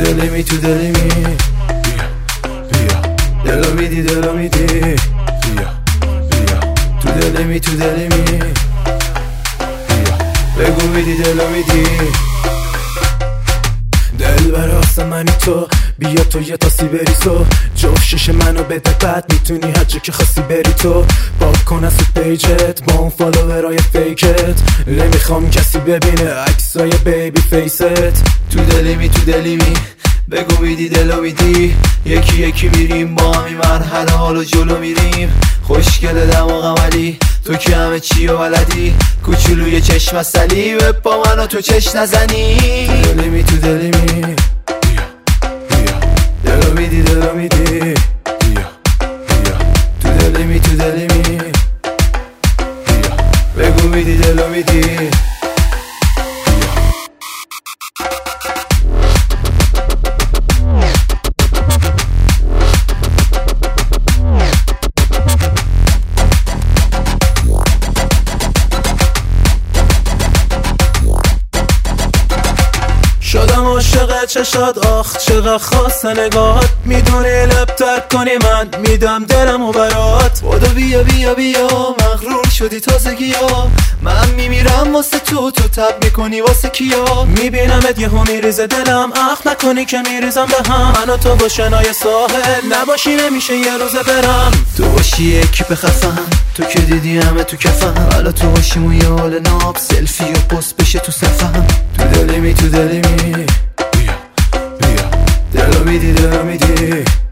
دلیمی تو دلیمی، بیا بیا دلو میدی دلو میدی، بیا بیا تو دلیمی تو دلیمی، بیا بگو میدی دلو میدی. دل براست منی تو، بیا تو یه تاسی بری تو، جفت شش منو بده بعد میتونی هر جا که خواستی بری تو. پاک کن از تو پیجت با اون فالوورای فیکت، نمیخوام کسی ببینه عکسای بیبی فیست. تو دلیمی تو دلیمی، بگو میدی دلو میدی، یکی یکی میریم با همی مرحله حالو جلو میریم. خوشگل دماغم علی تو که همه چی و بلدی، کوچولوی چشم اصلی و با منو تو چش نزنی. تو دلیمی تو دلیمی، بیا بیا دلو میدی دلو میدی، بیا بیا تو دلیمی تو دلیمی، بیا بگو میدی دلو میدی. شدم عاشق چشات، آخ چقدر خاص نگاهات، میدونی لب ترک کنی من میدم دلمو برات. بودو بیا بیا بیا مغرور شدی تازگی ها، من میمیرم واسه تو، تو تب میکنی واسه کیا. میبینمت یهو میریزه دلم، اخ نکنی که میریزم به هم. من و تو با شنای ساحل نباشی نمیشه یه روزه برم. تو باشی یکی بخفم، تو که دیدی همه تو کفم، حالا تو باشیم و یه حال ناب سلفی و پست بشه تو صفم. تو دلیمی تو دلیمی، بیا بیا دلو میدی دلو میدی.